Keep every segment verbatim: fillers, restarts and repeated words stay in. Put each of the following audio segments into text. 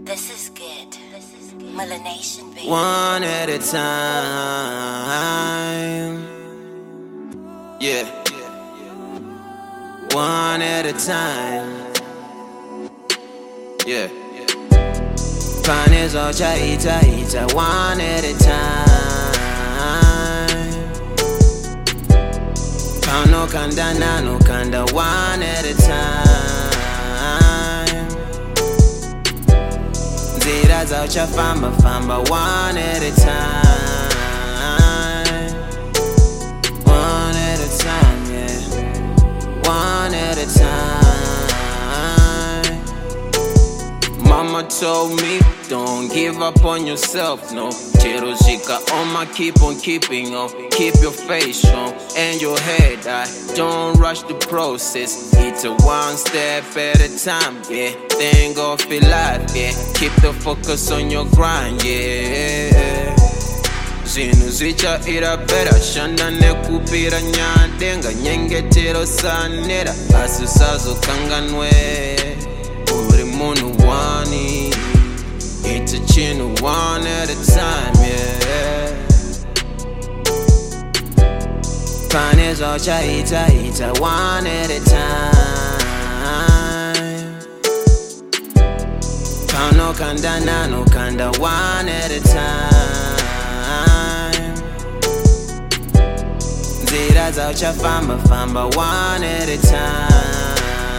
This is good. This is good. Melanation, baby. One at a time. Yeah. One at a time. Yeah. Panes ocha ita ita. One at a time. Pano kanda nano kanda. One at a time. Zira zaucha famba famba. One at a time. One at a time, yeah. One at a time. Mama told me, don't give up on yourself, no. Chero shika oma, keep on keeping on. Keep your face strong and your head high. Don't rush the process. It's a one step at a time, yeah. Thank God for life, yeah. Keep the focus on your grind, yeah. Zinu zicha ira bera. Shanda ne kupira nyadenga. Nyengetero sanera. Asusazo kanganwe. Uri munu wani. It's a chin one at a time, yeah. Panes ocha ita ita. One at a time. Pano kanda nano kanda. One at a time. Zira zaucha famba famba. One at a time.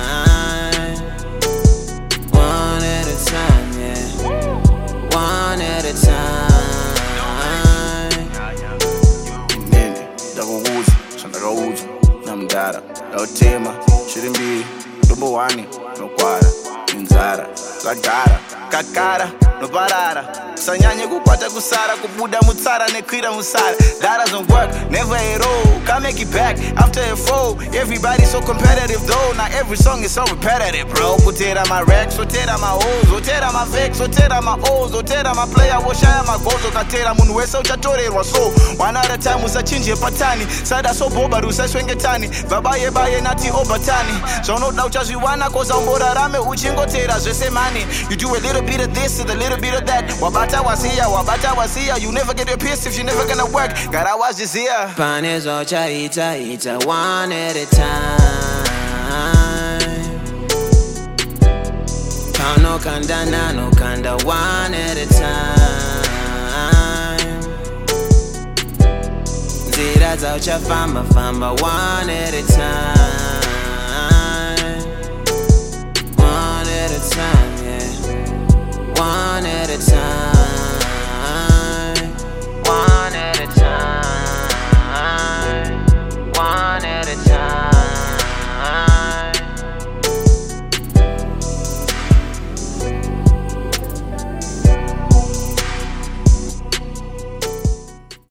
One at a time, yeah. One at a time. Nene, ndakukuza, shandakauza, namdara, ndautema, shirimbiri, ndombowani, nokwara, inzara, zagara, kakara, noparara. Sanyanye kukwata kusara, kubuda mutsara, nekwira musara. That doesn't work, never at all. Can't make it back after a fall. Everybody's so competitive though. Not every song is so repetitive, bro. Kutera my racks, otera my O's, otera my vex, otera my O's, otera my player, woshaya my goals, okatera munhu wese uchatorerwa so. One at a time usachinje patani. Sada so boba rusaswengetani. Vabaye baye nati obatani. Zvonoda uchazviwana koza umborarame uchingotera zvese mani. You do a little bit of this and a little bit of that. Wabata wasiya, wabata wasiya. You never get your piece if you're never gonna work. Gotta watch this here. Panes ocha ita ita. One at a time. Pano kanda nano kanda. One at a time. Zira zaucha famba famba. One at a time. One at a time, yeah. One at a time.